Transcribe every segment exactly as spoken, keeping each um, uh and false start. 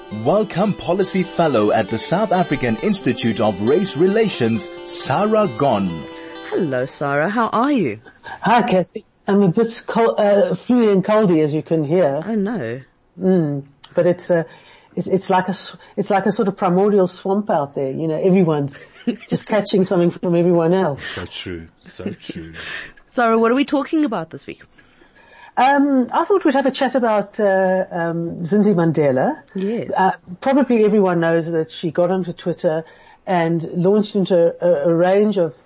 welcome Policy Fellow at the South African Institute of Race Relations, Sarah Gon. Hello, Sarah. How are you? Hi, Kathy. I'm a bit cold, uh, fluey and coldy, as you can hear. Oh no. Mm, but it's a, it's, it's like a, it's like a sort of primordial swamp out there. You know, everyone's just catching something from everyone else. So true. So true. Sarah, what are we talking about this week? Um, I thought we'd have a chat about uh, um, Zinzi Mandela. Yes. Uh, probably everyone knows that she got onto Twitter and launched into a, a range of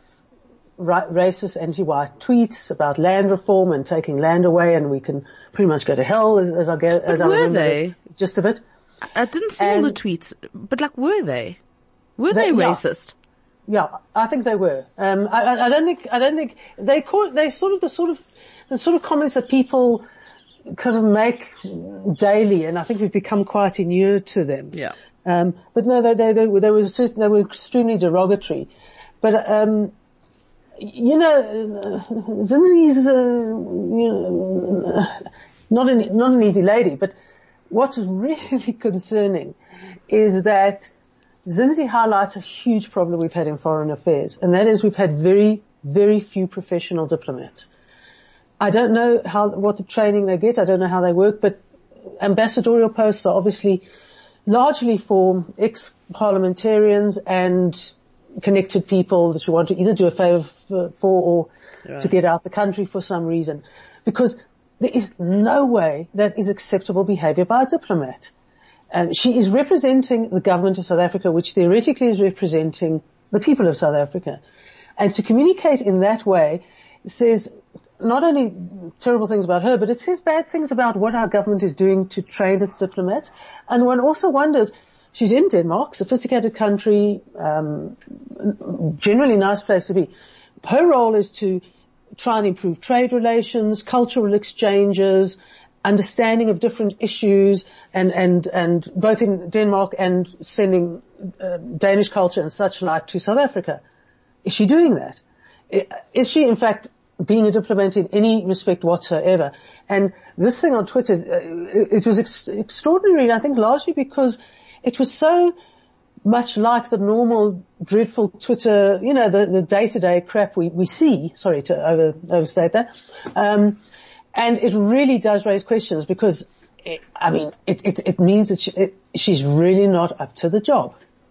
ra- racist, anti-white tweets about land reform and taking land away, and we can pretty much go to hell, as, as I get. As I were remember they? The gist of it. I didn't see all And the tweets, but like, were they? Were They- they, yeah. racist? Yeah, I think they were. Um, I, I, I don't think. I don't think they call. They sort of the sort of the sort of comments that people kind of make daily, and I think we've become quite inured to them. Yeah. Um, but no, they they they, were- they were certain, they were extremely derogatory. But um, you know, Zinzi's uh, you know, not an not an easy lady. But what is really concerning is that Zinzi highlights a huge problem we've had in foreign affairs, and that is we've had very, very few professional diplomats. I don't know how, what the training they get, I don't know how they work, but ambassadorial posts are obviously largely for ex-parliamentarians and connected people that you want to either do a favour for, for or Right. to get out the country for some reason. Because there is no way that is acceptable behaviour by a diplomat. Um, she is representing the government of South Africa, which theoretically is representing the people of South Africa. And to communicate in that way says not only terrible things about her, but it says bad things about what our government is doing to train its diplomats. And one also wonders, she's in Denmark, sophisticated country, um, generally nice place to be. Her role is to try and improve trade relations, cultural exchanges, understanding of different issues, and, and, and both in Denmark and sending uh, Danish culture and such like to South Africa. Is she doing that? Is she, in fact, being a diplomat in any respect whatsoever? And this thing on Twitter, uh, it was ex- extraordinary, I think, largely because it was so much like the normal dreadful Twitter, you know, the, the day-to-day crap we, we see, sorry to over, overstate that, um, and it really does raise questions because, it, I mean, it, it, it means that she, it, she's really not up to the job.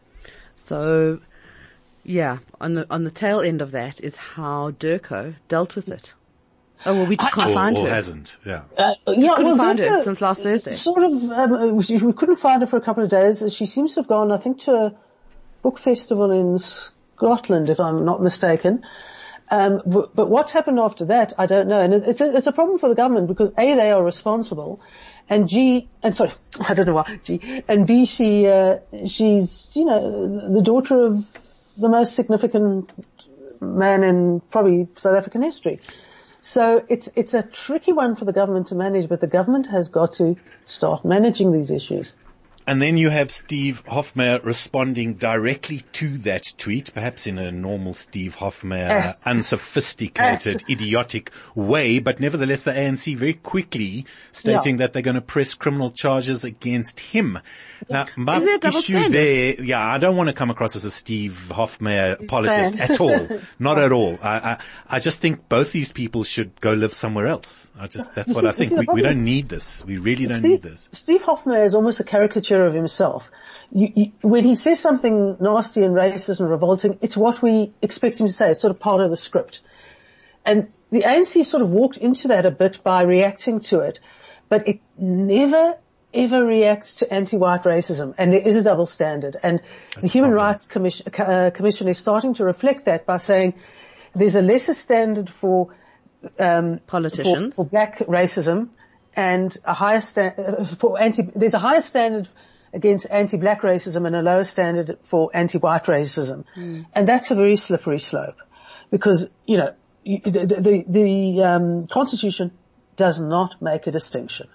So, yeah, on the on the tail end of that is how Durko dealt with it. Oh well, we just can't Or, find or her. hasn't, yeah. Uh, Just yeah, couldn't well, find Durga, her since last Thursday. Sort of, um, we we couldn't find her for a couple of days. She seems to have gone, I think, to a book festival in Scotland, if I'm not mistaken. Um, but, but what's happened after that, I don't know. And it's a, it's a problem for the government because A, they are responsible, and G, and sorry, I don't know why, G, and B, she, uh, she's, you know, the daughter of the most significant man in probably South African history. So it's, it's a tricky one for the government to manage, but the government has got to start managing these issues. And then you have Steve Hofmeyr responding directly to that tweet, perhaps in a normal Steve Hofmeyr, uh, Yes. unsophisticated, Yes. idiotic way, but nevertheless the A N C very quickly stating Yeah. that they're going to press criminal charges against him. Now, my Is there a double issue standard? there, yeah, I don't want to come across as a Steve Hofmeyr apologist Fan. at all. Not at all. I, I, I just think both these people should go live somewhere else. I just, that's You what see- I you think. see, the We, we problem is- don't need this. We really don't Steve, need this. Steve Hofmeyr is almost a caricature of himself. You, you, when he says something nasty and racist and revolting, it's what we expect him to say. It's sort of part of the script. And the A N C sort of walked into that a bit by reacting to it, but it never, ever reacts to anti-white racism. And there is a double standard. And the Human problem. Rights Commission, uh, Commission is starting to reflect that by saying there's a lesser standard for um, Politicians. for, for black racism and a higher sta- uh, for anti. There's a higher standard against anti-black racism and a lower standard for anti-white racism, mm. and that's a very slippery slope because you know you, the the, the um, Constitution does not make a distinction.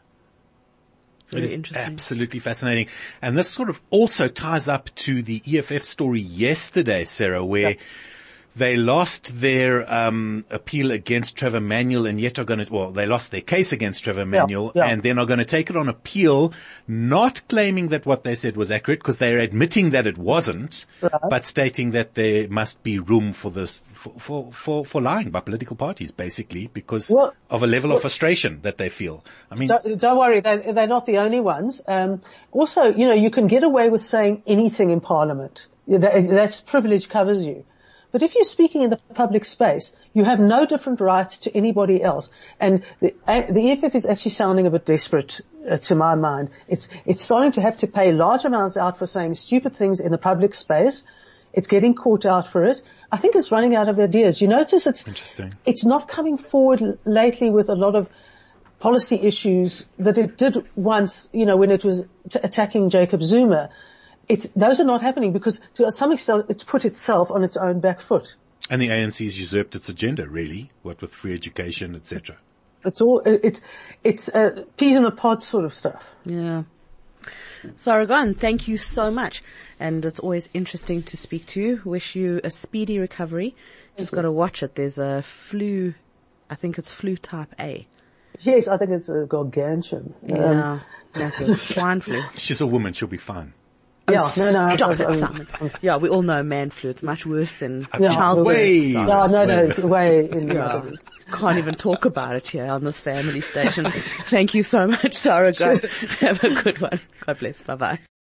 Very It is interesting. absolutely fascinating. And this sort of also ties up to the E F F story yesterday, Sarah, where Yeah. They lost their um, appeal against Trevor Manuel, and yet are going to, well, they lost their case against Trevor Manuel, yeah. and then are going to take it on appeal, not claiming that what they said was accurate, because they're admitting that it wasn't, Right. but stating that there must be room for this, for, for, for, for lying by political parties, basically, because Well, of a level of frustration that they feel. I mean, Don't, don't worry, they, they're not the only ones. Um, also, you know, you can get away with saying anything in Parliament. That, that's privilege covers you. But if you're speaking in the public space, you have no different rights to anybody else. And the, the E F F is actually sounding a bit desperate uh, to my mind. It's, it's starting to have to pay large amounts out for saying stupid things in the public space. It's getting caught out for it. I think it's running out of ideas. You notice it's, Interesting. it's not coming forward l- lately with a lot of policy issues that it did once, you know, when it was t- attacking Jacob Zuma. It's, those are not happening because to some extent it's put itself on its own back foot. and the A N C's usurped its agenda, really, what with free education, et cetera. It's all, it's, it's, uh, peas in a pod sort of stuff. Yeah. Sargon, thank you so much. And it's always interesting to speak to you. Wish you a speedy recovery. Just got to watch it. There's a flu, I think it's flu type A. Yes, I think it's a gargantuan. Um, Yeah. Massive swine flu. She's a woman, she'll be fine. yeah, no, no. Stop I- it, I- Simon. Yeah, we all know man flu. It's much worse than Yeah, childbirth. way- Simon. Yeah, no, no, it's way in Yeah. Can't even talk about it here on this family station. Thank you so much, Sarah. Go. Have a good one. God bless. Bye bye.